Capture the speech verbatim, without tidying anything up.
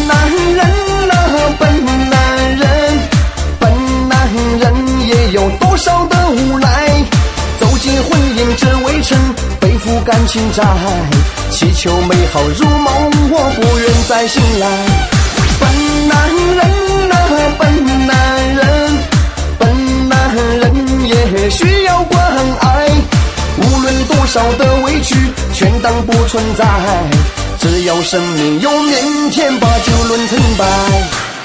男人啊，笨男人，笨男人也有多少的无奈，走进婚姻只为成背负感情债，祈求美好如梦，我不愿再醒来。笨男人啊，笨男人，笨男人也需要关爱，无论多少的委屈全当不存在，只要生命有明天，把酒论成败。